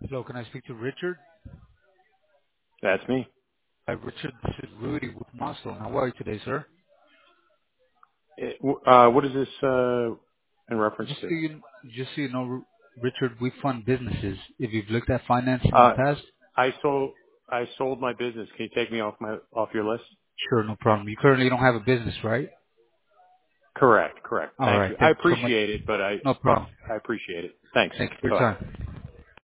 Hello, can I speak to Richard? That's me. Hi, Richard. This is Rudy with Milestone. How are you today, sir? What is this in reference Just to? so you, just so you know, Richard, we fund businesses. If you've looked at financing in the Uh, past, I sold my business. Can you take me off your list? sure, no problem. You currently don't have a business, right? Correct. All Thank right. you. I Thank you so much. appreciate it, but No but problem. I appreciate it. Thanks. Thank you for Bye your bye. time.